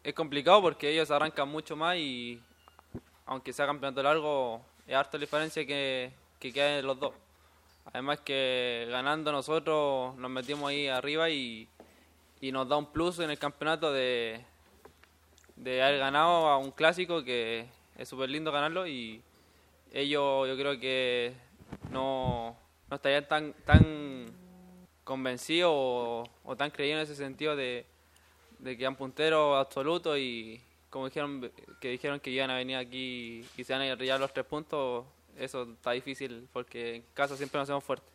es complicado porque ellos arrancan mucho más y aunque sea campeonato largo, es harta la diferencia que queda en los dos. Además que ganando nosotros nos metimos ahí arriba y nos da un plus en el campeonato de haber ganado a un clásico que es súper lindo ganarlo y ellos yo creo que no estarían tan convencidos o tan creídos en ese sentido de que eran punteros absolutos y como dijeron que iban a venir aquí y se van a llevar los 3 puntos, eso está difícil porque en casa siempre nos hacemos fuertes.